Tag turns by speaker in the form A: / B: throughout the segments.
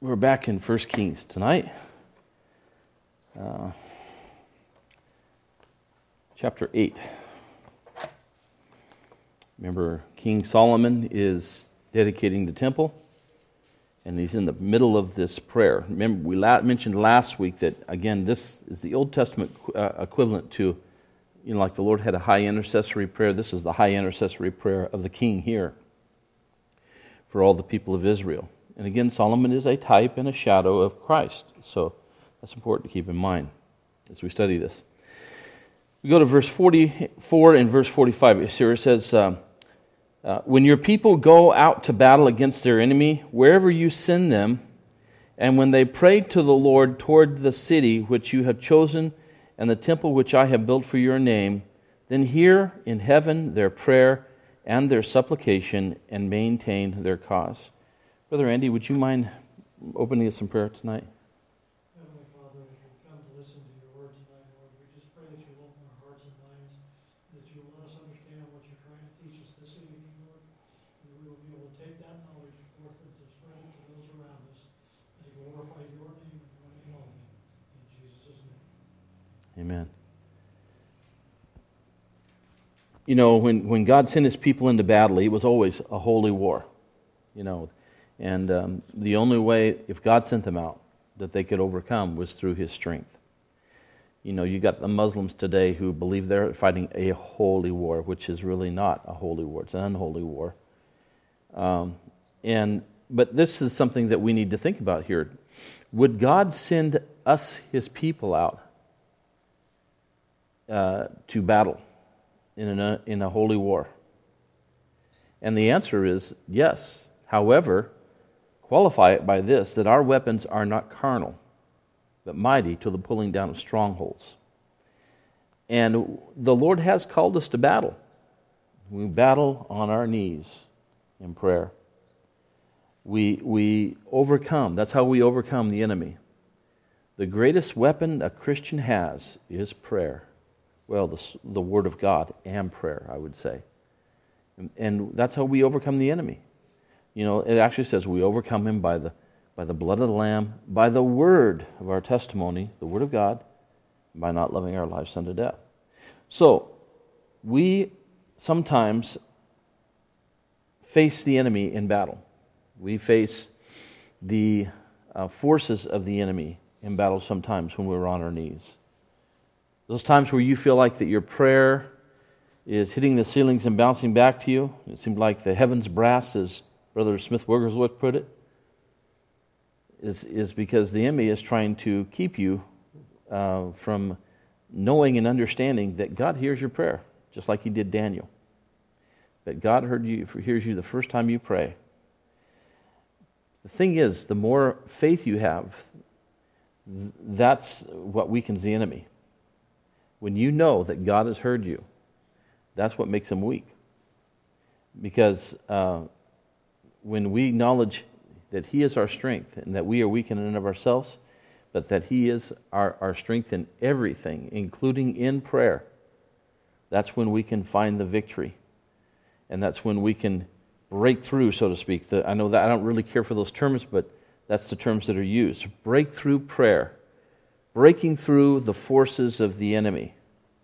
A: We're back in 1 Kings tonight. Chapter 8. Remember, King Solomon is dedicating the temple, and he's in the middle of this prayer. Remember, we mentioned last week that, again, this is the Old Testament equivalent to, like the Lord had a high intercessory prayer. This is the high intercessory prayer of the king here for all the people of Israel. And again, Solomon is a type and a shadow of Christ. So that's important to keep in mind as we study this. We go to verse 44 and verse 45. Here it says, when your people go out to battle against their enemy, wherever you send them, and when they pray to the Lord toward the city which you have chosen and the temple which I have built for your name, then hear in heaven their prayer and their supplication and maintain their cause. Brother Andy, would you mind opening us in prayer tonight?
B: Heavenly Father, as we come to listen to your word tonight, Lord, we just pray that you open our hearts and minds, that you will let us understand what you're trying to teach us this evening, Lord, and we will be able to take that knowledge forth and to spread it to those around us, and to glorify your name and your name only. In Jesus' name.
A: Amen. You know, when God sent his people into battle, it was always a holy war, and the only way, if God sent them out, that they could overcome was through his strength. You got the Muslims today who believe they're fighting a holy war, which is really not a holy war. It's an unholy war. But this is something that we need to think about here. Would God send us, his people, out to battle in a holy war? And the answer is yes. However, qualify it by this, that our weapons are not carnal, but mighty to the pulling down of strongholds. And the Lord has called us to battle. We battle on our knees in prayer. We overcome. That's how we overcome the enemy. The greatest weapon a Christian has is prayer. Well, the Word of God and prayer, I would say. And that's how we overcome the enemy. It actually says we overcome him by the blood of the Lamb, by the word of our testimony, the Word of God, by not loving our lives unto death. So, we sometimes face the enemy in battle. We face the forces of the enemy in battle sometimes when we're on our knees. Those times where you feel like that your prayer is hitting the ceilings and bouncing back to you. It seems like the heavens brass, as Brother Smith Wigglesworth put it, is because the enemy is trying to keep you from knowing and understanding that God hears your prayer, just like he did Daniel. That God hears you the first time you pray. The thing is, the more faith you have, that's what weakens the enemy. When you know that God has heard you, that's what makes him weak. Because when we acknowledge that he is our strength and that we are weak in and of ourselves, but that he is our strength in everything, including in prayer, that's when we can find the victory. And that's when we can break through, so to speak. I know that I don't really care for those terms, but that's the terms that are used. Breakthrough prayer. Breaking through the forces of the enemy.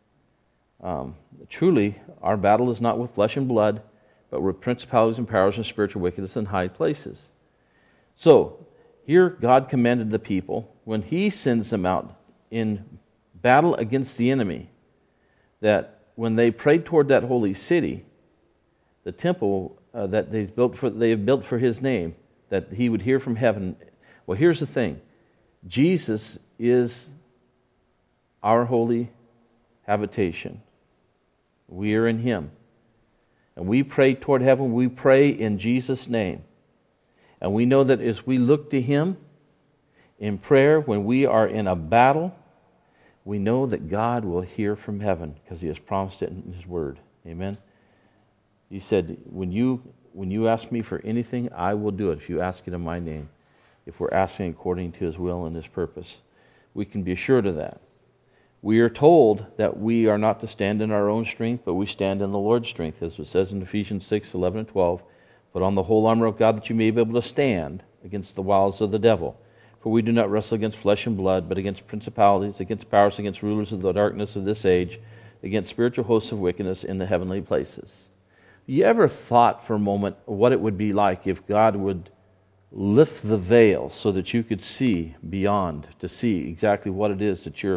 A: Truly, our battle is not with flesh and blood, but with principalities and powers and spiritual wickedness in high places. So, here God commanded the people, when he sends them out in battle against the enemy, that when they prayed toward that holy city, the temple that they have built for his name, that he would hear from heaven. Well, here's the thing. Jesus is our holy habitation. We are in him. And we pray toward heaven, we pray in Jesus' name. And we know that as we look to him in prayer, when we are in a battle, we know that God will hear from heaven because he has promised it in his word. Amen? He said, when you ask me for anything, I will do it if you ask it in my name. If we're asking according to his will and his purpose. We can be assured of that. We are told that we are not to stand in our own strength, but we stand in the Lord's strength, as it says in Ephesians 6, 11 and 12. Put on the whole armor of God that you may be able to stand against the wiles of the devil. For we do not wrestle against flesh and blood, but against principalities, against powers, against rulers of the darkness of this age, against spiritual hosts of wickedness in the heavenly places. You ever thought for a moment what it would be like if God would lift the veil so that you could see beyond, to see exactly what it is that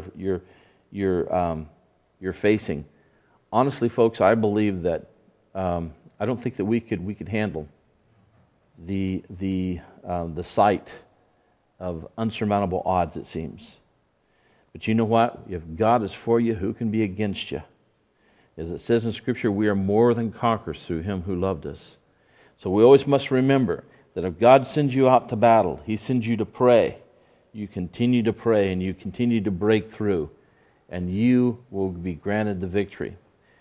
A: you're facing? Honestly, folks, I believe that I don't think that we could handle the sight of unsurmountable odds, it seems. But you know what? If God is for you, who can be against you? As it says in Scripture, we are more than conquerors through Him who loved us. So we always must remember that if God sends you out to battle, He sends you to pray. You continue to pray and you continue to break through, and you will be granted the victory.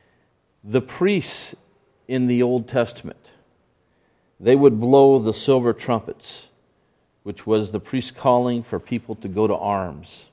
A: The priests in the Old Testament, they would blow the silver trumpets, which was the priest calling for people to go to arms.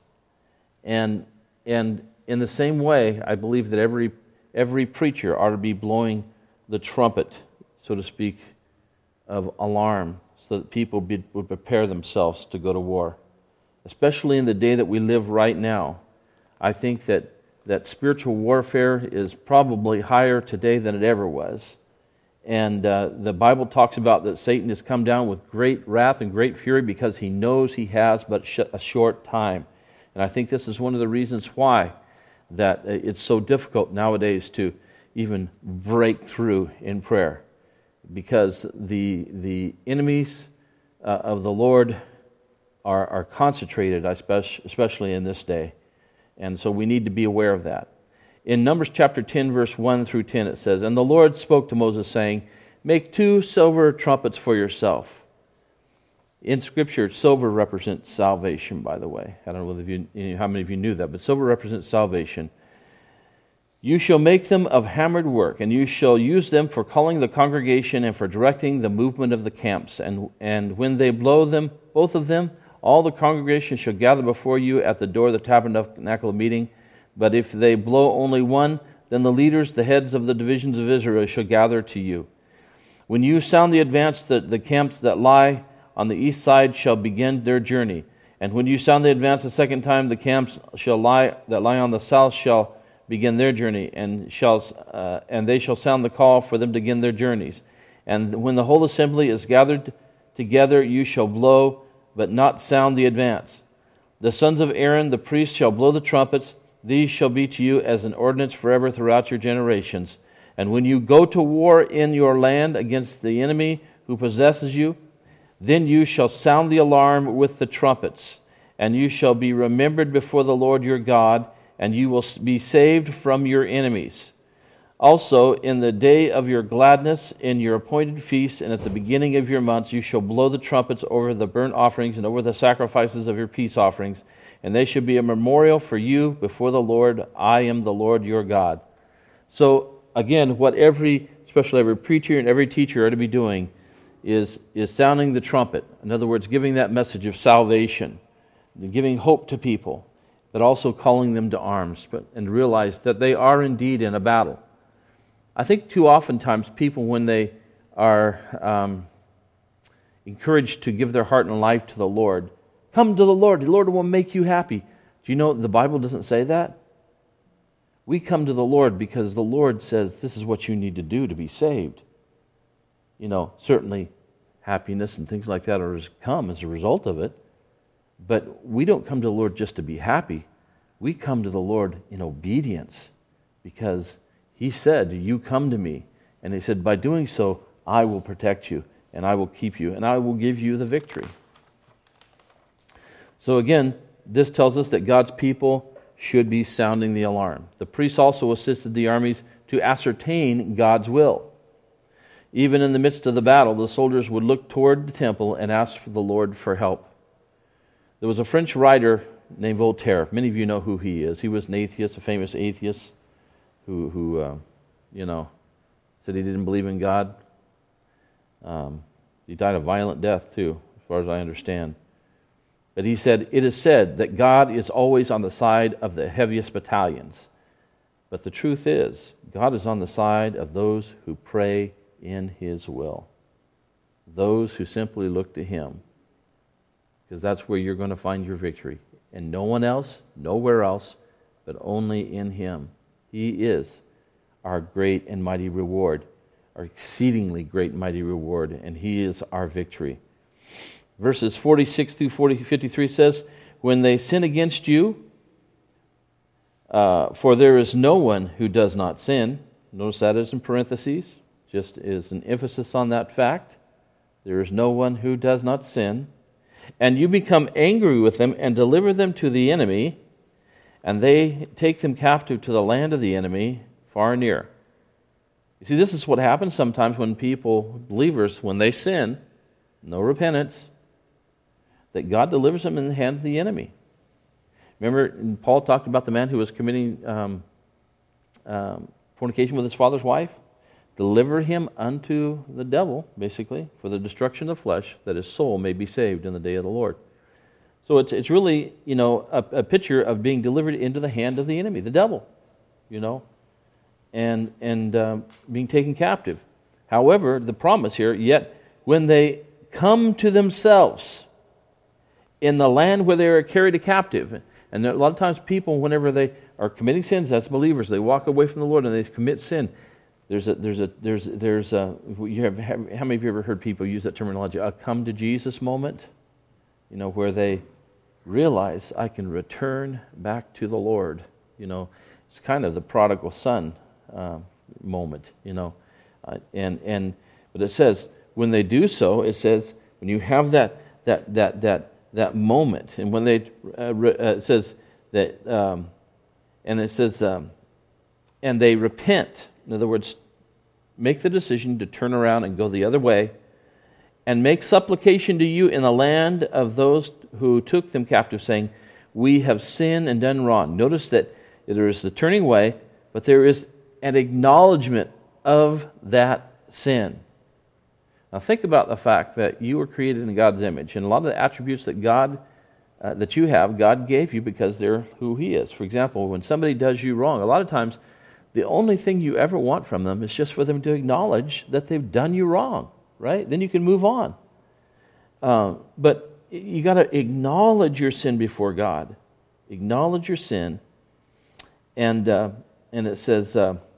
A: And in the same way, I believe that every preacher ought to be blowing the trumpet, so to speak, of alarm, so that people would prepare themselves to go to war. Especially in the day that we live right now, I think that spiritual warfare is probably higher today than it ever was. And the Bible talks about that Satan has come down with great wrath and great fury because he knows he has but a short time. And I think this is one of the reasons why that it's so difficult nowadays to even break through in prayer, because the enemies of the Lord are concentrated, especially in this day. And so we need to be aware of that. In Numbers chapter 10, verse 1 through 10, it says, "And the Lord spoke to Moses, saying, Make 2 silver trumpets for yourself." In Scripture, silver represents salvation, by the way. I don't know how many of you knew that, but silver represents salvation. "You shall make them of hammered work, and you shall use them for calling the congregation and for directing the movement of the camps. And when they blow them, both of them, all the congregation shall gather before you at the door of the tabernacle of meeting. But if they blow only one, then the leaders, the heads of the divisions of Israel, shall gather to you. When you sound the advance, the camps that lie on the east side shall begin their journey. And when you sound the advance the second time, the camps that lie on the south shall begin their journey, and they shall sound the call for them to begin their journeys. And when the whole assembly is gathered together, you shall blow, but not sound the advance. The sons of Aaron, the priests, shall blow the trumpets. These shall be to you as an ordinance forever throughout your generations. And when you go to war in your land against the enemy who possesses you, then you shall sound the alarm with the trumpets, and you shall be remembered before the Lord your God, and you will be saved from your enemies. Also, in the day of your gladness, in your appointed feasts, and at the beginning of your months, you shall blow the trumpets over the burnt offerings and over the sacrifices of your peace offerings, and they shall be a memorial for you before the Lord. I am the Lord your God." So, again, what especially every preacher and every teacher are to be doing is sounding the trumpet. In other words, giving that message of salvation, giving hope to people, but also calling them to arms, and realize that they are indeed in a battle. I think too oftentimes people, when they are encouraged to give their heart and life to the Lord, come to the Lord will make you happy. Do you know the Bible doesn't say that? We come to the Lord because the Lord says this is what you need to do to be saved. Certainly happiness and things like that come as a result of it, but we don't come to the Lord just to be happy. We come to the Lord in obedience, because He said, "You come to me." And He said, by doing so, I will protect you, and I will keep you, and I will give you the victory. So again, this tells us that God's people should be sounding the alarm. The priests also assisted the armies to ascertain God's will. Even in the midst of the battle, the soldiers would look toward the temple and ask for the Lord for help. There was a French writer named Voltaire. Many of you know who he is. He was an atheist, a famous atheist, who said he didn't believe in God. He died a violent death too, as far as I understand. But he said, "It is said that God is always on the side of the heaviest battalions. But the truth is, God is on the side of those who pray in His will, those who simply look to Him because that's where you're going to find your victory. And no one else, nowhere else, but only in Him. He is our great and mighty reward, our exceedingly great and mighty reward, and He is our victory. Verses 46 through 53 says, when they sin against you, for there is no one who does not sin. Notice that is in parentheses, just as an emphasis on that fact. There is no one who does not sin. And you become angry with them and deliver them to the enemy, and they take them captive to the land of the enemy, far and near. You see, this is what happens sometimes when people, believers, when they sin, no repentance, that God delivers them in the hand of the enemy. Remember, Paul talked about the man who was committing fornication with his father's wife? Deliver him unto the devil, basically, for the destruction of the flesh, that his soul may be saved in the day of the Lord. So it's really, a picture of being delivered into the hand of the enemy, the devil, and being taken captive. However, the promise here, yet when they come to themselves in the land where they are carried captive, and a lot of times people, whenever they are committing sins, as believers, they walk away from the Lord and they commit sin. How many of you ever heard people use that terminology, a come to Jesus moment? Where they realize I can return back to the Lord. It's kind of the prodigal son moment. But it says when they do so, it says when you have that moment, and when they it says that, and it says, and they repent. In other words, make the decision to turn around and go the other way, and make supplication to you in the land of those who took them captive, saying, we have sinned and done wrong. Notice that there is the turning away, but there is an acknowledgement of that sin. Now think about the fact that you were created in God's image, and a lot of the attributes that that you have, God gave you because they're who He is. For example, when somebody does you wrong, a lot of times the only thing you ever want from them is just for them to acknowledge that they've done you wrong, right? Then you can move on. But you got to acknowledge your sin before God. Acknowledge your sin, and it says,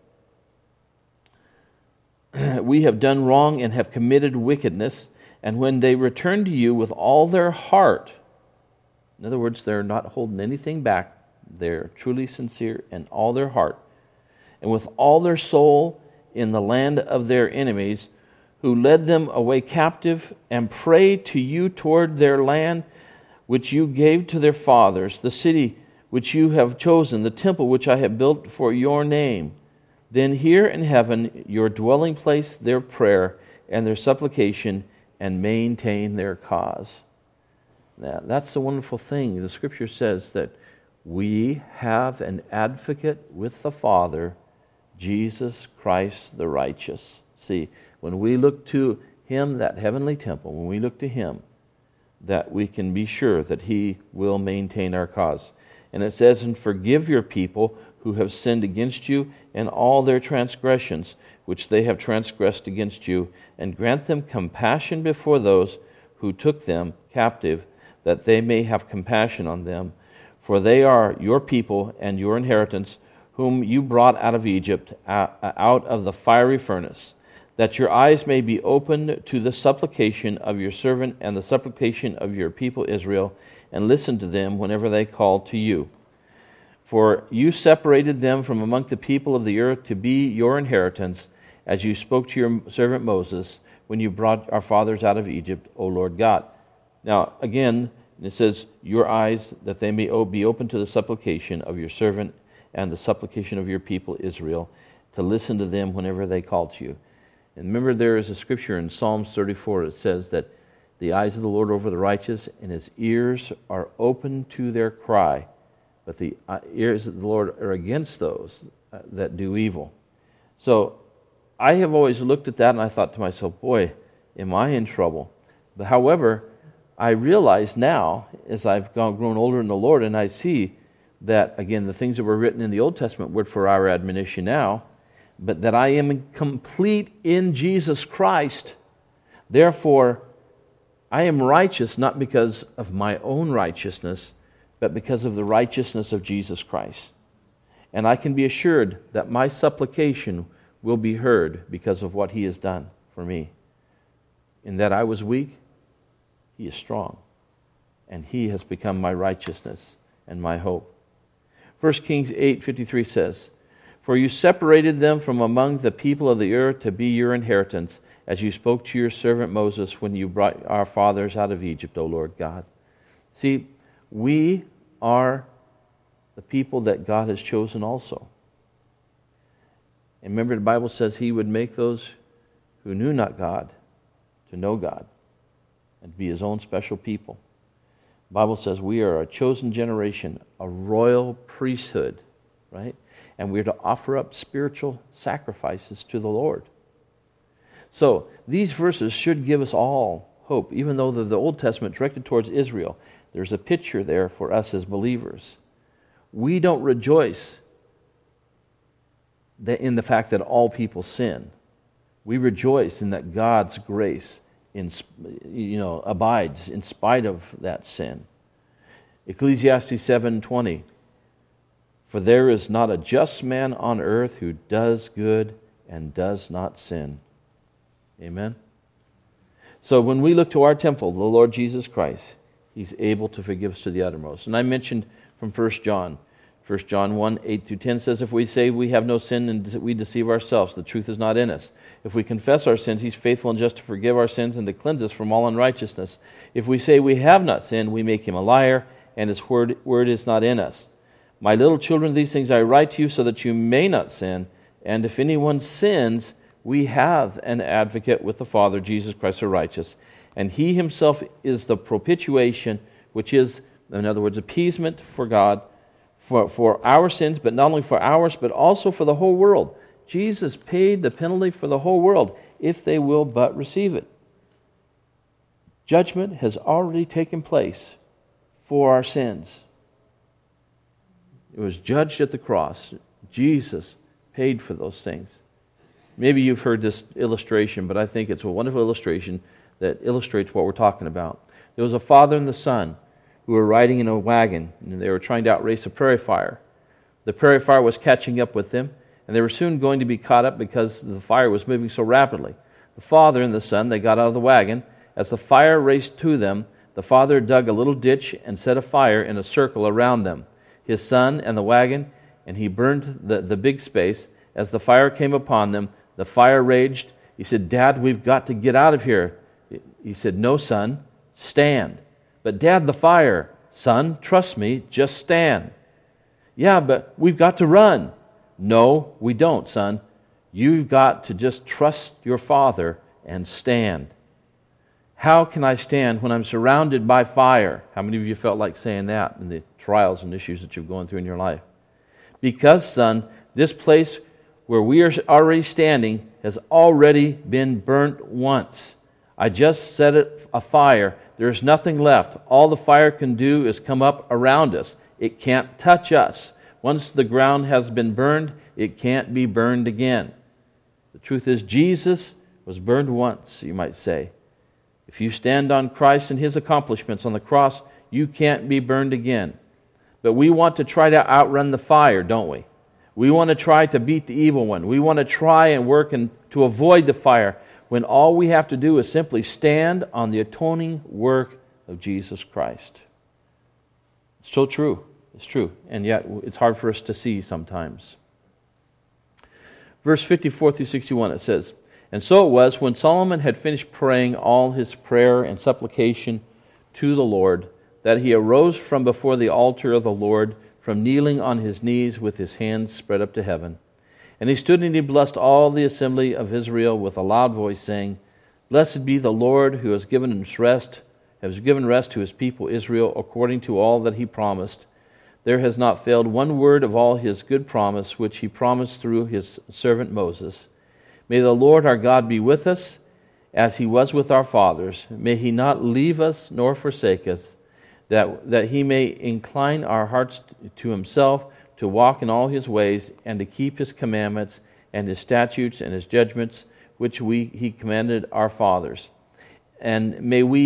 A: we have done wrong and have committed wickedness, and when they return to you with all their heart, in other words, they're not holding anything back, they're truly sincere in all their heart, and with all their soul in the land of their enemies, who led them away captive, and pray to you toward their land, which you gave to their fathers, the city which you have chosen, the temple which I have built for your name. Then hear in heaven your dwelling place their prayer and their supplication, and maintain their cause. Now, that's the wonderful thing. The Scripture says that we have an advocate with the Father, Jesus Christ the righteous. See, when we look to Him, that heavenly temple, when we look to Him, that we can be sure that He will maintain our cause. And it says, and forgive your people who have sinned against you and all their transgressions which they have transgressed against you, and grant them compassion before those who took them captive, that they may have compassion on them. For they are your people and your inheritance, whom you brought out of Egypt, out of the fiery furnace, that your eyes may be opened to the supplication of your servant and the supplication of your people Israel, and listen to them whenever they call to you. For you separated them from among the people of the earth to be your inheritance, as you spoke to your servant Moses, when you brought our fathers out of Egypt, O Lord God. Now, again, it says, your eyes, that they may be open to the supplication of your servant and the supplication of your people Israel, to listen to them whenever they call to you. And remember, there is a scripture in Psalms 34 that says that the eyes of the Lord over the righteous, and His ears are open to their cry. But the ears of the Lord are against those that do evil. So I have always looked at that and I thought to myself, boy, am I in trouble. But however, I realize now, as I've grown older in the Lord, and I see that, again, the things that were written in the Old Testament were for our admonition now, but that I am complete in Jesus Christ. Therefore, I am righteous not because of my own righteousness, but because of the righteousness of Jesus Christ. And I can be assured that my supplication will be heard because of what he has done for me. In that I was weak, he is strong. And he has become my righteousness and my hope. 1 Kings 8:53 says, "For you separated them from among the people of the earth to be your inheritance, as you spoke to your servant Moses when you brought our fathers out of Egypt, O Lord God." See, we are the people that God has chosen also. And remember, the Bible says he would make those who knew not God to know God and be his own special people. The Bible says we are a chosen generation, a royal priesthood, right? And we're to offer up spiritual sacrifices to the Lord. So these verses should give us all hope, even though the Old Testament directed towards Israel. There's a picture there for us as believers. We don't rejoice in the fact that all people sin. We rejoice in that God's grace abides in spite of that sin. Ecclesiastes 7:20, "For there is not a just man on earth who does good and does not sin." Amen? So when we look to our temple, the Lord Jesus Christ, he's able to forgive us to the uttermost. And I mentioned from 1 John. 1 John 1:8-10 says, "If we say we have no sin and we deceive ourselves, the truth is not in us. If we confess our sins, he's faithful and just to forgive our sins and to cleanse us from all unrighteousness. If we say we have not sinned, we make him a liar, and his word is not in us. My little children, these things I write to you so that you may not sin. And if anyone sins, we have an advocate with the Father, Jesus Christ the righteous. And he himself is the propitiation," which is, in other words, appeasement for God, for our sins, but not only for ours, but also for the whole world. Jesus paid the penalty for the whole world, if they will but receive it. Judgment has already taken place for our sins. It was judged at the cross. Jesus paid for those things. Maybe you've heard this illustration, but I think it's a wonderful illustration that illustrates what we're talking about. There was a father and the son who were riding in a wagon, and they were trying to outrace a prairie fire. The prairie fire was catching up with them, and they were soon going to be caught up because the fire was moving so rapidly. The father and the son, they got out of the wagon. As the fire raced to them, the father dug a little ditch and set a fire in a circle around them, his son and the wagon, and he burned the big space. As the fire came upon them, the fire raged. He said, "Dad, we've got to get out of here." He said, "No, son, stand." "But Dad, the fire." "Son, trust me, just stand." "Yeah, but we've got to run." "No, we don't, son. You've got to just trust your father and stand." How can I stand when I'm surrounded by fire? How many of you felt like saying that in the trials and issues that you're going through in your life? Because, son, this place where we are already standing has already been burnt once. I just set it afire. There's nothing left. All the fire can do is come up around us. It can't touch us. Once the ground has been burned, it can't be burned again. The truth is, Jesus was burned once, you might say. If you stand on Christ and his accomplishments on the cross, you can't be burned again. But we want to try to outrun the fire, don't we? We want to try to beat the evil one. We want to try and work to avoid the fire, when all we have to do is simply stand on the atoning work of Jesus Christ. It's so true. It's true. And yet it's hard for us to see sometimes. Verse 54-61, it says, "And so it was, when Solomon had finished praying all his prayer and supplication to the Lord, that he arose from before the altar of the Lord, from kneeling on his knees with his hands spread up to heaven. And he stood and he blessed all the assembly of Israel with a loud voice, saying, Blessed be the Lord, who has given rest to his people Israel, according to all that he promised. There has not failed one word of all his good promise, which he promised through his servant Moses. May the Lord our God be with us, as he was with our fathers. May he not leave us nor forsake us, that he may incline our hearts to himself, to walk in all his ways, and to keep his commandments and his statutes and his judgments, which he commanded our fathers. And may we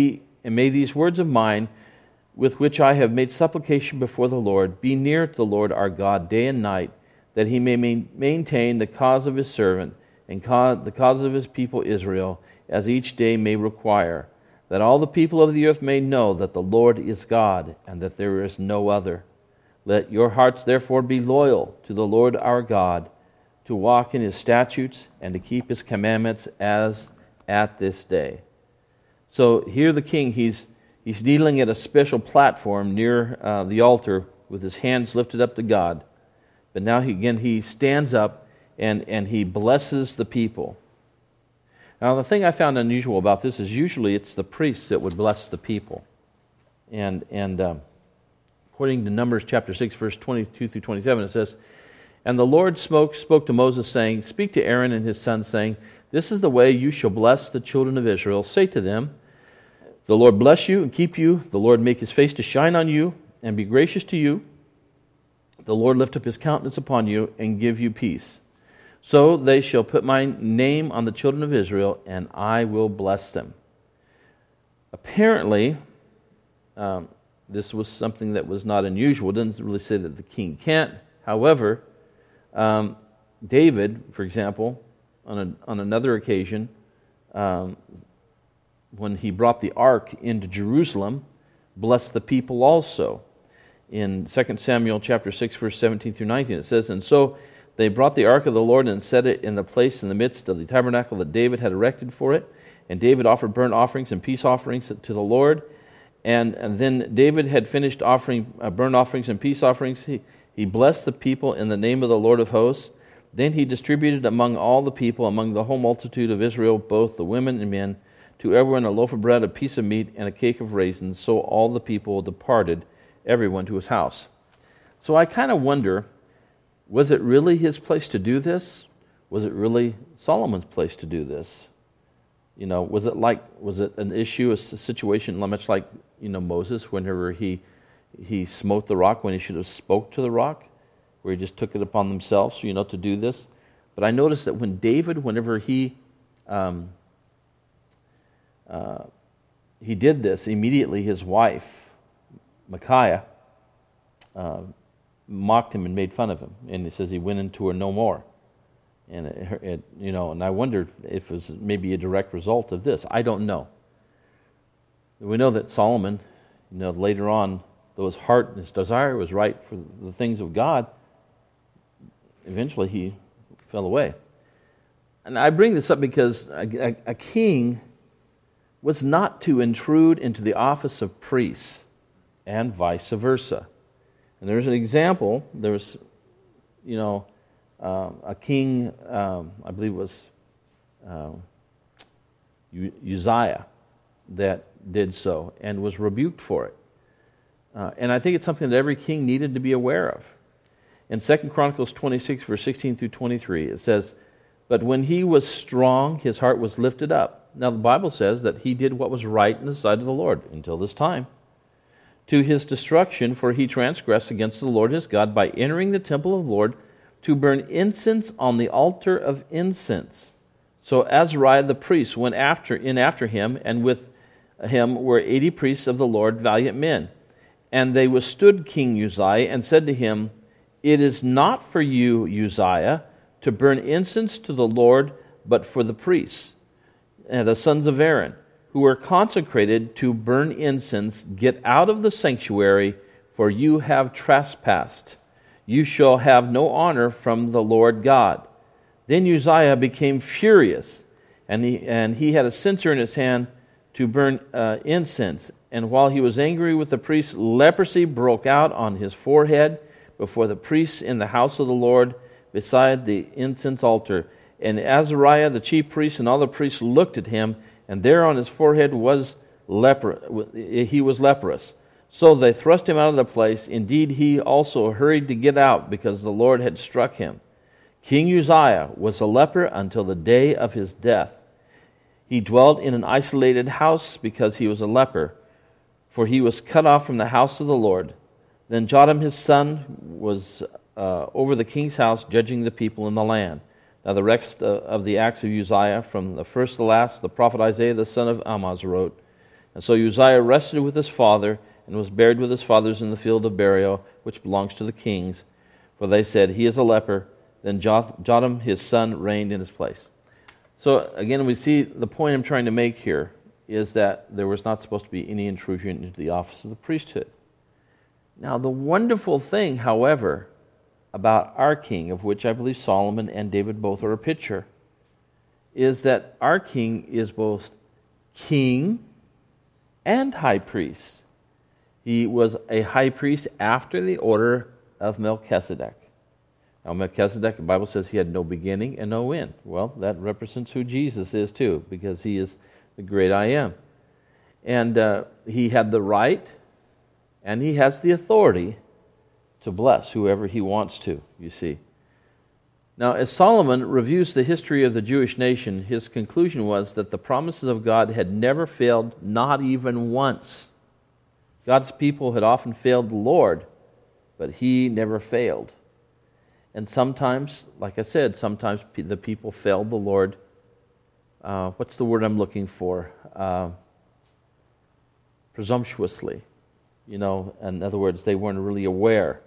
A: And may these words of mine, with which I have made supplication before the Lord, be near to the Lord our God day and night, that he may maintain the cause of his servant and the cause of his people Israel, as each day may require, that all the people of the earth may know that the Lord is God, and that there is no other. Let your hearts therefore be loyal to the Lord our God, to walk in his statutes and to keep his commandments as at this day. So here the king, he's kneeling at a special platform near the altar with his hands lifted up to God. But now he stands up and he blesses the people. Now the thing I found unusual about this is usually it's the priests that would bless the people. And according to Numbers chapter 6, verse 22 through 27, it says, And the Lord spoke to Moses, saying, Speak to Aaron and his sons, saying, This is the way you shall bless the children of Israel. Say to them, The Lord bless you and keep you. The Lord make his face to shine on you and be gracious to you. The Lord lift up his countenance upon you and give you peace. So they shall put my name on the children of Israel, and I will bless them. Apparently, this was something that was not unusual. It doesn't really say that the king can't. However, David, for example, on another occasion, when he brought the ark into Jerusalem, blessed the people also. In 2 Samuel chapter 6, verse 17 through 19, it says, And so they brought the ark of the Lord and set it in the place in the midst of the tabernacle that David had erected for it. And David offered burnt offerings and peace offerings to the Lord. And then David had finished offering burnt offerings and peace offerings. He blessed the people in the name of the Lord of hosts. Then he distributed among all the people, among the whole multitude of Israel, both the women and men, to everyone a loaf of bread, a piece of meat, and a cake of raisins. So all the people departed, everyone to his house. So I kind of wonder, was it really his place to do this? Was it really Solomon's place to do this? You know, was it an issue, a situation much like, Moses, whenever he smote the rock when he should have spoke to the rock, where he just took it upon themselves, to do this? But I noticed that when David, whenever he did this, immediately his wife, Micaiah, mocked him and made fun of him. And it says he went into her no more. And and I wondered if it was maybe a direct result of this. I don't know. We know that Solomon, later on, though his heart and his desire was right for the things of God, eventually he fell away. And I bring this up because a king was not to intrude into the office of priests, and vice versa. And there's an example. There was, a king, I believe it was Uzziah, that did so and was rebuked for it. And I think it's something that every king needed to be aware of. In 2 Chronicles 26, verse 16 through 23, it says, But when he was strong, his heart was lifted up. Now the Bible says that he did what was right in the sight of the Lord until this time. To his destruction, for he transgressed against the Lord his God by entering the temple of the Lord to burn incense on the altar of incense. So Azariah the priest went after him, and with him were 80 priests of the Lord, valiant men. And they withstood King Uzziah and said to him, It is not for you, Uzziah, to burn incense to the Lord, but for the priests, the sons of Aaron, who are consecrated to burn incense. Get out of the sanctuary, for you have trespassed. You shall have no honor from the Lord God. Then Uzziah became furious, and he had a censer in his hand to burn incense. And while he was angry with the priests, leprosy broke out on his forehead before the priests in the house of the Lord beside the incense altar. And Azariah the chief priest and all the priests looked at him, and there on his forehead was he was leprous. So they thrust him out of the place. Indeed, he also hurried to get out, because the Lord had struck him. King Uzziah was a leper until the day of his death. He dwelt in an isolated house because he was a leper, for he was cut off from the house of the Lord. Then Jotham his son was over the king's house, judging the people in the land. Now the rest of the acts of Uzziah, from the first to last, the prophet Isaiah the son of Amoz wrote. And so Uzziah rested with his father, and was buried with his fathers in the field of burial, which belongs to the kings. For they said, he is a leper. Then Jotham his son reigned in his place. So again, we see the point I'm trying to make here is that there was not supposed to be any intrusion into the office of the priesthood. Now, the wonderful thing, however, about our king, of which I believe Solomon and David both are a picture, is that our king is both king and high priest. He was a high priest after the order of Melchizedek. Now, Melchizedek, the Bible says he had no beginning and no end. Well, that represents who Jesus is too, because he is the great I am. And he had the right, and he has the authority to bless whoever he wants to, you see. Now, as Solomon reviews the history of the Jewish nation, his conclusion was that the promises of God had never failed, not even once. God's people had often failed the Lord, but he never failed. And sometimes, like I said, sometimes the people failed the Lord. What's the word I'm looking for? Presumptuously. In other words, they weren't really aware.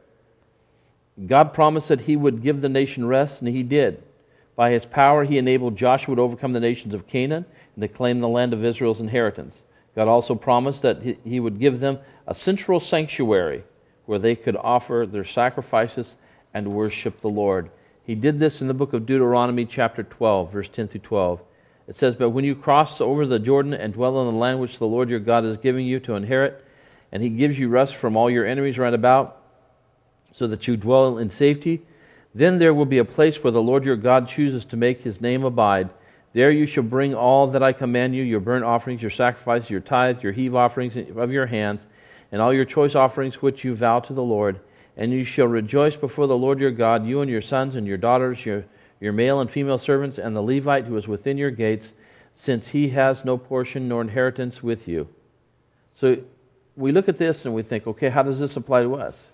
A: God promised that he would give the nation rest, and he did. By his power, he enabled Joshua to overcome the nations of Canaan and to claim the land of Israel's inheritance. God also promised that he would give them a central sanctuary where they could offer their sacrifices and worship the Lord. He did this in the book of Deuteronomy chapter 12, verse 10 through 12. It says, "But when you cross over the Jordan and dwell in the land which the Lord your God is giving you to inherit, and he gives you rest from all your enemies round about, so that you dwell in safety, then there will be a place where the Lord your God chooses to make his name abide. There you shall bring all that I command you, your burnt offerings, your sacrifices, your tithes, your heave offerings of your hands, and all your choice offerings which you vow to the Lord. And you shall rejoice before the Lord your God, you and your sons and your daughters, your male and female servants, and the Levite who is within your gates, since he has no portion nor inheritance with you." So we look at this and we think, okay, how does this apply to us?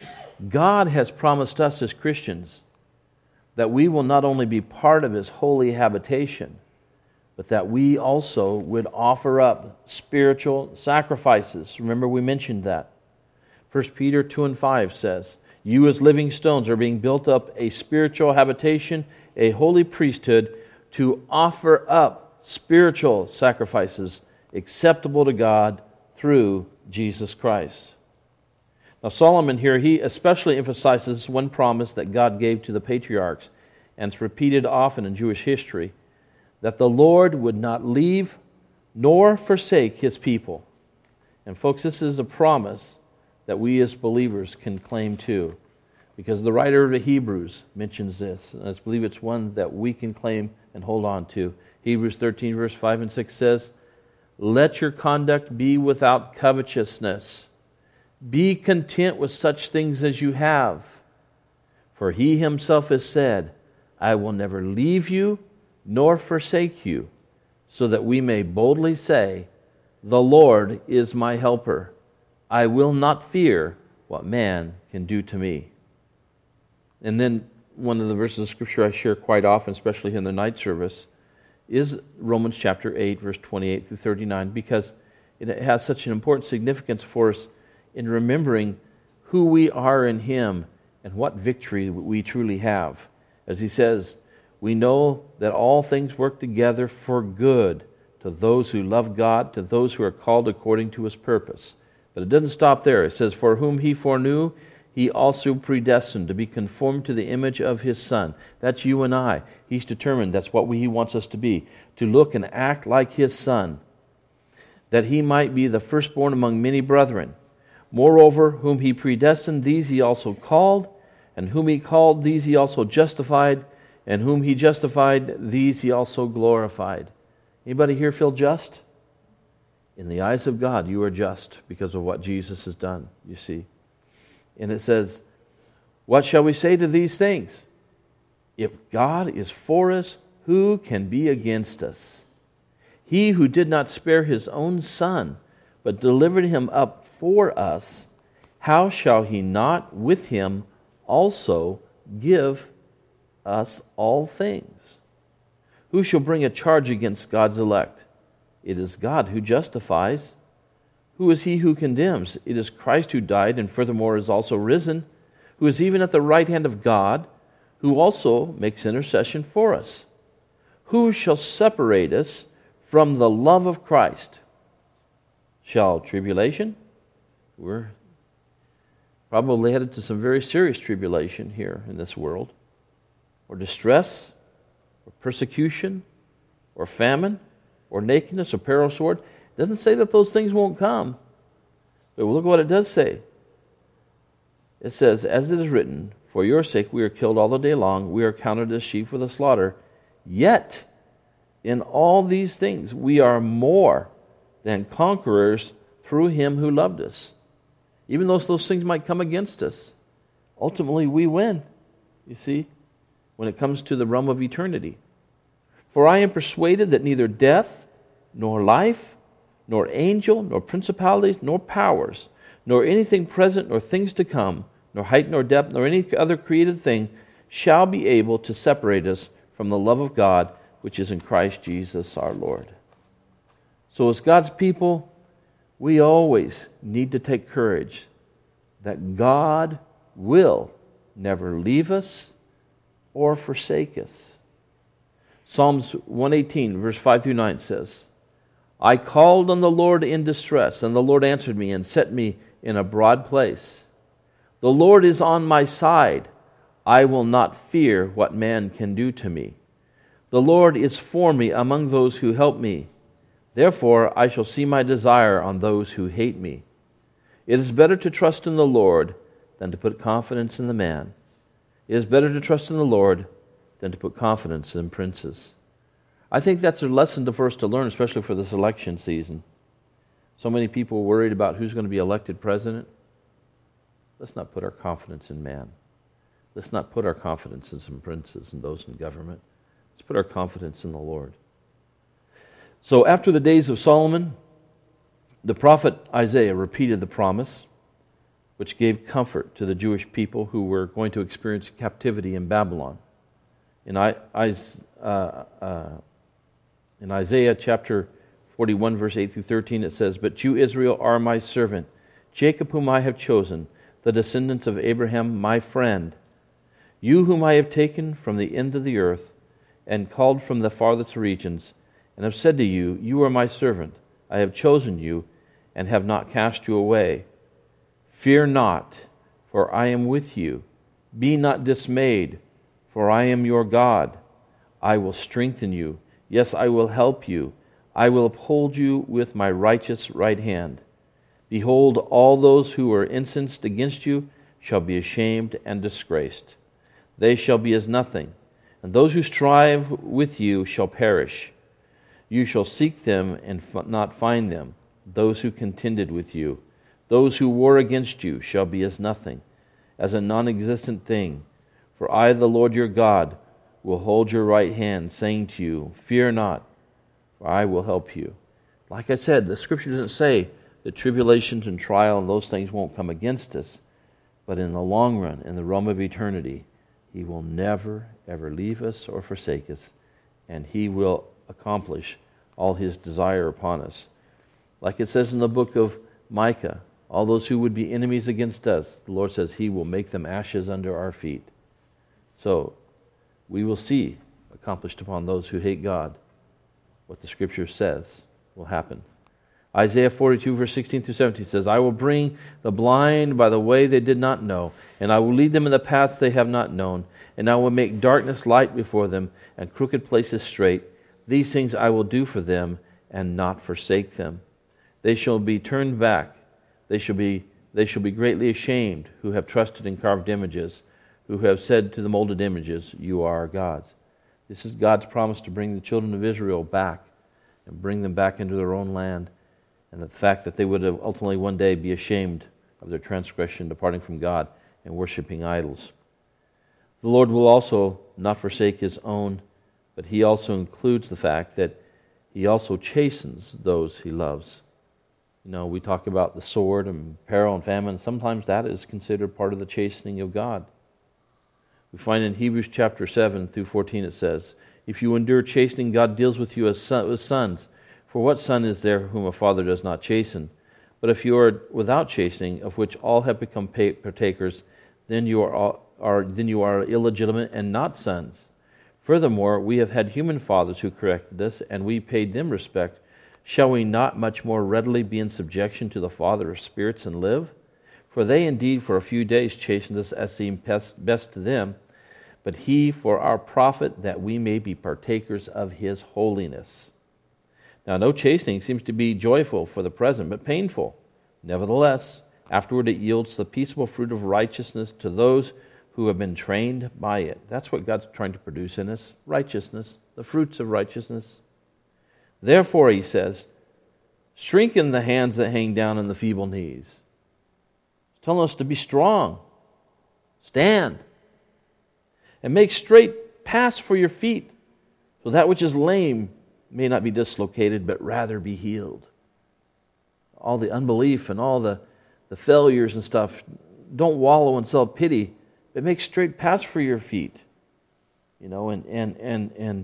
A: God has promised us as Christians that we will not only be part of his holy habitation, but that we also would offer up spiritual sacrifices. Remember, we mentioned that. 1 Peter 2 and 5 says, "You as living stones are being built up a spiritual habitation, a holy priesthood, to offer up spiritual sacrifices acceptable to God through Jesus Christ." Now, Solomon here, he especially emphasizes one promise that God gave to the patriarchs, and it's repeated often in Jewish history, that the Lord would not leave nor forsake his people. And folks, this is a promise that we as believers can claim too, because the writer of the Hebrews mentions this, and I believe it's one that we can claim and hold on to. Hebrews 13, verse 5 and 6 says, "Let your conduct be without covetousness. Be content with such things as you have. For he himself has said, I will never leave you nor forsake you, so that we may boldly say, the Lord is my helper. I will not fear what man can do to me." And then one of the verses of Scripture I share quite often, especially in the night service, is Romans chapter 8, verse 28 through 39, because it has such an important significance for us in remembering who we are in him and what victory we truly have. As he says, "We know that all things work together for good to those who love God, to those who are called according to his purpose." But it doesn't stop there. It says, "For whom he foreknew, he also predestined to be conformed to the image of his Son." That's you and I. He's determined that's what he wants us to be, to look and act like his Son, that he might be the firstborn among many brethren. Moreover, whom he predestined, these he also called, and whom he called, these he also justified, and whom he justified, these he also glorified. Anybody here feel just? In the eyes of God, you are just because of what Jesus has done, you see. And it says, "What shall we say to these things? If God is for us, who can be against us? He who did not spare his own Son, but delivered him up for us, how shall he not with him also give us all things? Who shall bring a charge against God's elect? It is God who justifies. Who is he who condemns? It is Christ who died and furthermore is also risen, who is even at the right hand of God, who also makes intercession for us. Who shall separate us from the love of Christ? Shall tribulation? We're probably headed to some very serious tribulation here in this world. Or distress, or persecution, or famine, or nakedness, or peril, or sword. It doesn't say that those things won't come. But look at what it does say. It says, as it is written, for your sake we are killed all the day long, we are counted as sheep for the slaughter. Yet, in all these things, we are more than conquerors through him who loved us. Even though those things might come against us, ultimately we win, you see, when it comes to the realm of eternity. For I am persuaded that neither death, nor life, nor angel, nor principalities, nor powers, nor anything present, nor things to come, nor height, nor depth, nor any other created thing shall be able to separate us from the love of God, which is in Christ Jesus our Lord. So as God's people, we always need to take courage that God will never leave us or forsake us. Psalms 118, verse 5 through 9 says, I called on the Lord in distress, and the Lord answered me and set me in a broad place. The Lord is on my side. I will not fear what man can do to me. The Lord is for me among those who help me. Therefore I shall see my desire on those who hate me. It is better to trust in the Lord than to put confidence in the man. It is better to trust in the Lord than to put confidence in princes. I think that's a lesson for us to learn, especially for this election season. So many people are worried about who's going to be elected president. Let's not put our confidence in man. Let's not put our confidence in some princes and those in government. Let's put our confidence in the Lord. So after the days of Solomon, the prophet Isaiah repeated the promise, which gave comfort to the Jewish people who were going to experience captivity in Babylon. In Isaiah chapter 41, verse 8 through 13, it says, But you, Israel, are my servant, Jacob whom I have chosen, the descendants of Abraham, my friend. You whom I have taken from the end of the earth and called from the farthest regions, and have said to you, You are my servant. I have chosen you and have not cast you away. Fear not, for I am with you. Be not dismayed, for I am your God. I will strengthen you. Yes, I will help you. I will uphold you with my righteous right hand. Behold, all those who are incensed against you shall be ashamed and disgraced. They shall be as nothing, and those who strive with you shall perish. You shall seek them and not find them. Those who contended with you, those who war against you, shall be as nothing, as a non-existent thing. For I, the Lord your God, will hold your right hand, saying to you, Fear not, for I will help you. Like I said, the Scripture doesn't say that tribulations and trial and those things won't come against us, but in the long run, in the realm of eternity, He will never, ever leave us or forsake us, and He will accomplish all His desire upon us. Like it says in the book of Micah, all those who would be enemies against us, the Lord says He will make them ashes under our feet. So, we will see accomplished upon those who hate God what the Scripture says will happen. Isaiah 42, verse 16 through 17 says, I will bring the blind by the way they did not know, and I will lead them in the paths they have not known, and I will make darkness light before them, and crooked places straight. These things I will do for them, and not forsake them. They shall be turned back. They shall be greatly ashamed who have trusted in carved images, who have said to the molded images, You are our gods. This is God's promise to bring the children of Israel back and bring them back into their own land, and the fact that they would ultimately one day be ashamed of their transgression, departing from God and worshiping idols. The Lord will also not forsake His own, but He also includes the fact that He also chastens those He loves. You know, we talk about the sword and peril and famine. Sometimes that is considered part of the chastening of God. We find in Hebrews chapter 7 through 14 it says, If you endure chastening, God deals with you as sons. For what son is there whom a father does not chasten? But if you are without chastening, of which all have become partakers, then you are illegitimate and not sons. Furthermore, we have had human fathers who corrected us, and we paid them respect. Shall we not much more readily be in subjection to the Father of spirits and live? For they indeed for a few days chastened us as seemed best to them, but He for our profit, that we may be partakers of His holiness. Now, no chastening seems to be joyful for the present, but painful. Nevertheless, afterward it yields the peaceable fruit of righteousness to those who have been trained by it. That's what God's trying to produce in us, righteousness, the fruits of righteousness. Therefore, he says, strengthen the hands that hang down and the feeble knees. He's telling us to be strong, stand, and make straight paths for your feet, so that which is lame may not be dislocated, but rather be healed. All the unbelief and all the failures and stuff, don't wallow in self-pity, but make straight paths for your feet. And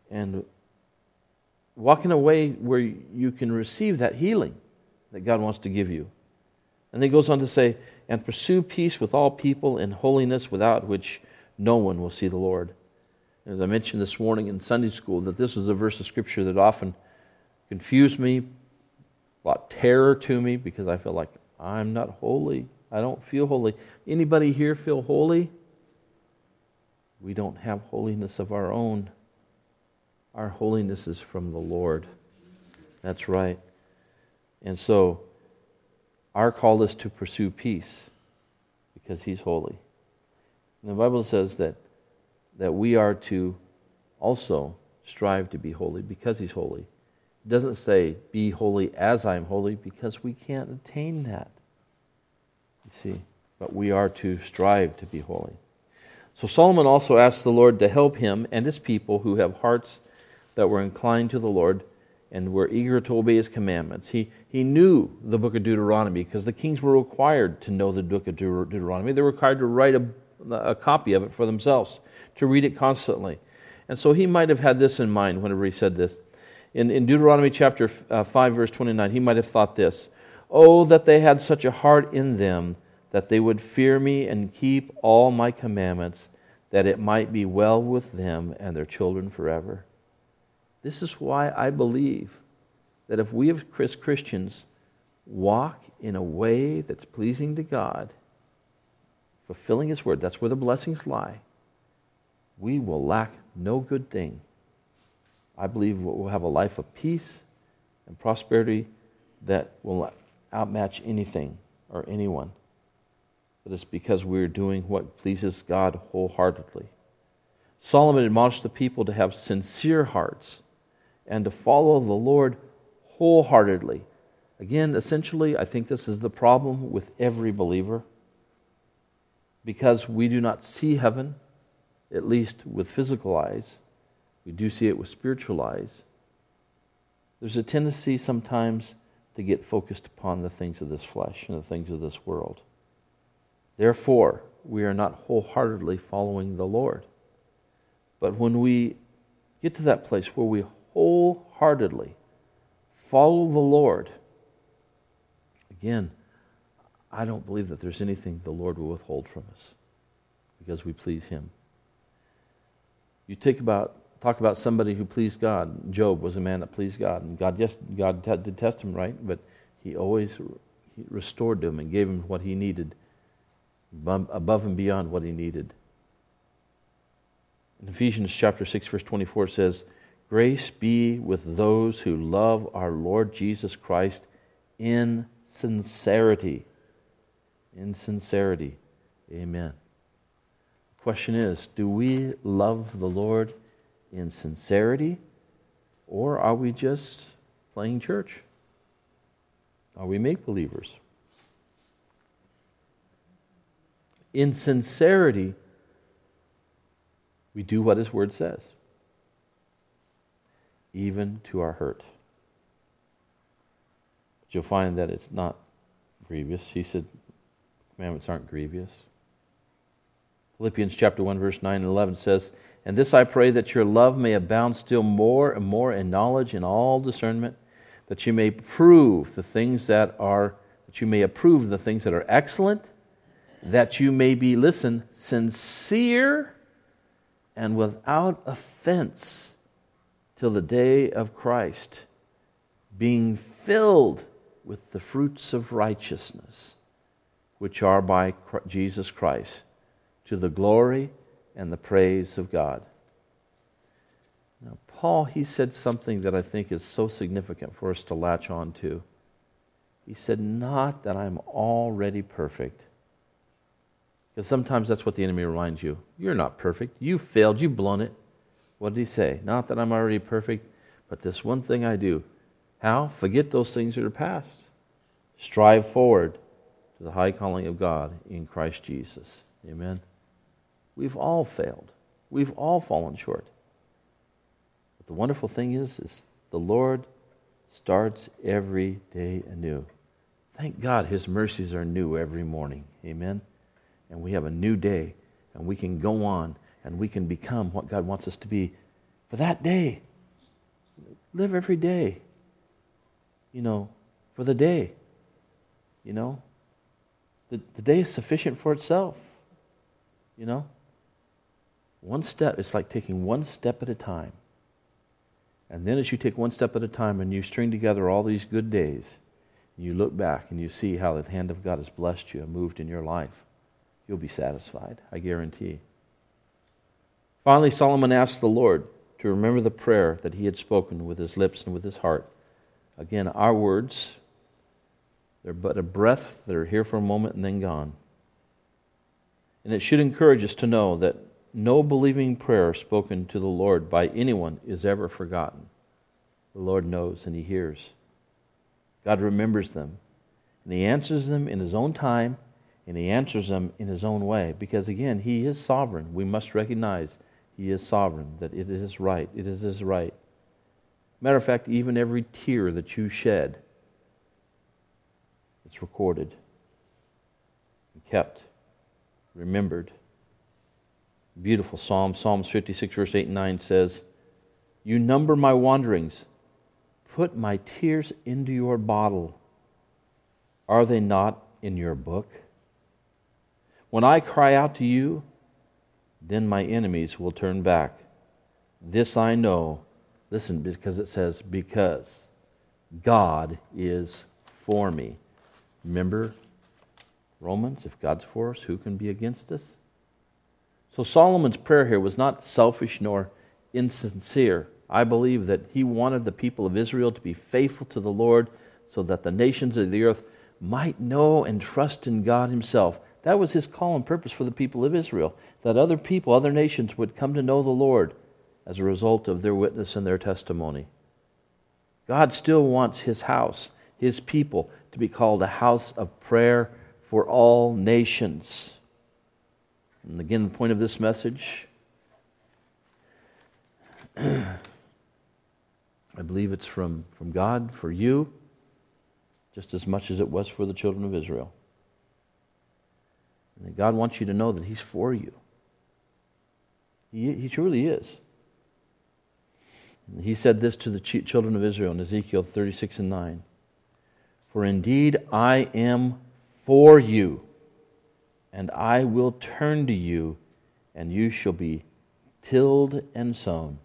A: walk in a way where you can receive that healing that God wants to give you. And then he goes on to say, and pursue peace with all people in holiness, without which no one will see the Lord. As I mentioned this morning in Sunday school, that this is a verse of Scripture that often confused me, brought terror to me, because I feel like I'm not holy. I don't feel holy. Anybody here feel holy? We don't have holiness of our own. Our holiness is from the Lord. That's right. And so, our call is to pursue peace, because He's holy. And the Bible says that we are to also strive to be holy because He's holy. It doesn't say, be holy as I am holy, because we can't attain that. You see, but we are to strive to be holy. So Solomon also asked the Lord to help him and his people who have hearts that were inclined to the Lord and were eager to obey His commandments. He knew the book of Deuteronomy, because the kings were required to know the book of Deuteronomy. They were required to write a copy of it for themselves, to read it constantly. And so he might have had this in mind whenever he said this. In Deuteronomy chapter 5, verse 29, he might have thought this, oh, that they had such a heart in them, that they would fear me and keep all my commandments, that it might be well with them and their children forever. This is why I believe that if we as Christians walk in a way that's pleasing to God, fulfilling His word, that's where the blessings lie, we will lack no good thing. I believe we'll have a life of peace and prosperity that will outmatch anything or anyone. But it's because we're doing what pleases God wholeheartedly. Solomon admonished the people to have sincere hearts and to follow the Lord wholeheartedly. Again, essentially, I think this is the problem with every believer. Because we do not see heaven, at least with physical eyes, we do see it with spiritual eyes. There's a tendency sometimes to get focused upon the things of this flesh and the things of this world. Therefore, we are not wholeheartedly following the Lord. But when we get to that place where we wholeheartedly follow the Lord, again, I don't believe that there's anything the Lord will withhold from us, because we please Him. You talk about somebody who pleased God. Job was a man that pleased God, and God did test him, right? But He always restored to him and gave him what he needed, above and beyond what he needed. In Ephesians chapter 6, verse 24 says, grace be with those who love our Lord Jesus Christ in sincerity. In sincerity. Amen. The question is, do we love the Lord in sincerity, or are we just playing church? Are we make-believers? In sincerity, we do what His Word says, even to our hurt. But you'll find that it's not grievous. He said commandments aren't grievous. Philippians chapter 1, verse 9 and 11 says, and this I pray, that your love may abound still more and more in knowledge and all discernment, that you may prove the things that are that you may approve the things that are excellent, that you may be, listen, sincere and without offense till the day of Christ, being filled with the fruits of righteousness, which are by Jesus Christ, to the glory and the praise of God. Now, Paul, he said something that I think is so significant for us to latch on to. He said, not that I'm already perfect. Because sometimes that's what the enemy reminds you. You're not perfect. You failed. You've blown it. What did he say? Not that I'm already perfect, but this one thing I do. How? Forget those things that are past. Strive forward to the high calling of God in Christ Jesus. Amen. We've all failed. We've all fallen short. But the wonderful thing is the Lord starts every day anew. Thank God His mercies are new every morning. Amen. And we have a new day, and we can go on, and we can become what God wants us to be for that day. Live every day, for the day. The day is sufficient for itself. One step, it's like taking one step at a time. And then as you take one step at a time and you string together all these good days, you look back and you see how the hand of God has blessed you and moved in your life, you'll be satisfied, I guarantee. Finally, Solomon asked the Lord to remember the prayer that he had spoken with his lips and with his heart. Again, our words, they're but a breath that are here for a moment and then gone. And it should encourage us to know that no believing prayer spoken to the Lord by anyone is ever forgotten. The Lord knows and He hears. God remembers them. And He answers them in His own time, and He answers them in His own way. Because again, He is sovereign. We must recognize He is sovereign, that it is right. It is His right. Matter of fact, even every tear that you shed, it's recorded, and kept, remembered. Beautiful psalm. Psalms 56, verse 8 and 9 says, "You number my wanderings. Put my tears into your bottle. Are they not in your book? When I cry out to you, then my enemies will turn back. This I know." Listen, because it says, because God is for me. Remember Romans, if God's for us, who can be against us? So Solomon's prayer here was not selfish nor insincere. I believe that he wanted the people of Israel to be faithful to the Lord so that the nations of the earth might know and trust in God Himself. That was His call and purpose for the people of Israel, that other people, other nations would come to know the Lord as a result of their witness and their testimony. God still wants His house, His people, to be called a house of prayer for all nations. And again, the point of this message, I believe it's from God for you, just as much as it was for the children of Israel. And that God wants you to know that He's for you. He truly is. And He said this to the children of Israel in Ezekiel 36 and 9. "For indeed I am for you, and I will turn to you, and you shall be tilled and sown."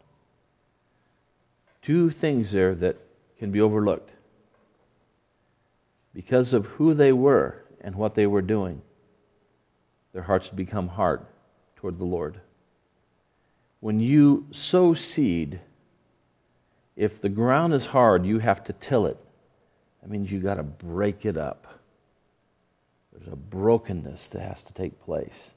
A: Two things there that can be overlooked. Because of who they were and what they were doing, their hearts become hard toward the Lord. When you sow seed, if the ground is hard, you have to till it. That means you got to break it up. There's a brokenness that has to take place.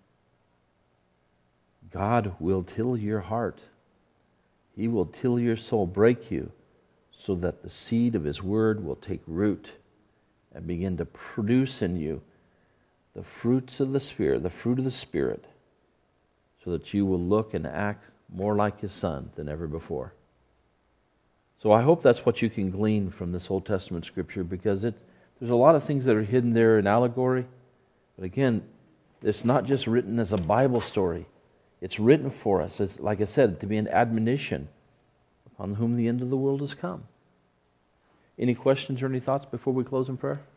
A: God will till your heart. He will till your soul, break you, so that the seed of His Word will take root and begin to produce in you the fruits of the Spirit, the fruit of the Spirit, so that you will look and act more like His Son than ever before. So I hope that's what you can glean from this Old Testament Scripture, because there's a lot of things that are hidden there in allegory. But again, it's not just written as a Bible story. It's written for us, as, like I said, to be an admonition upon whom the end of the world has come. Any questions or any thoughts before we close in prayer?